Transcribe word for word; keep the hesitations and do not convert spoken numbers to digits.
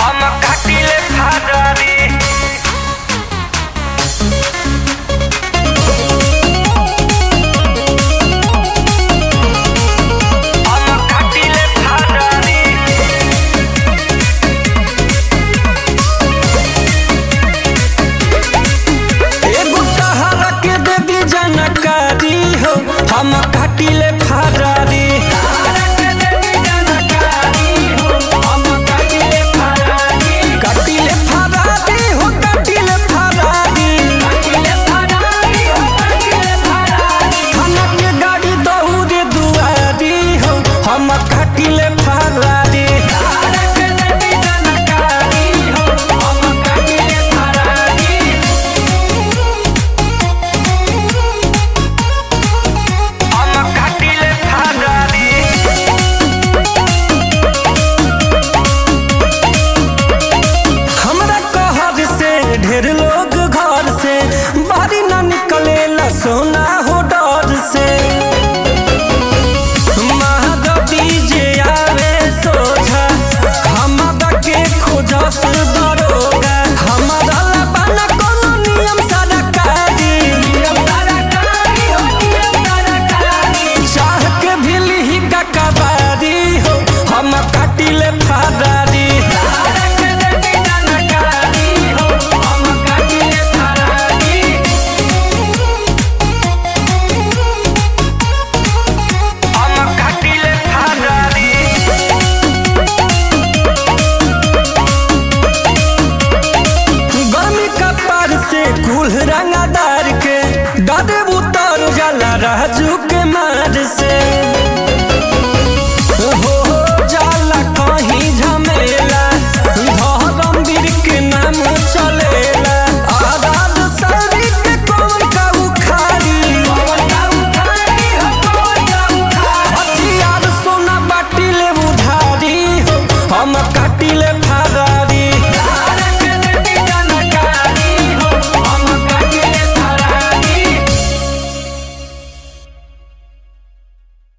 हम काटिले फरारी हम काटिले फरारी एगो तहरा के दे दी जानकारी हो हम काटिले फरारी काटिले फरारी हो काटिले फरारी थाना के गाड़ी दौड़े दुआरी हो हम काटिले फरारी हम काटिले फरारी हमरा कहर से ढेर लोग घर से बाहरी ना निकले ला सोना हो डर से महागती जे आवे सोझा हमरा के खोजस दरोगा हमरा ला बना कोनो नियम सरकारी चाह के भी लिही का कबारी हो हम काटिले फरारी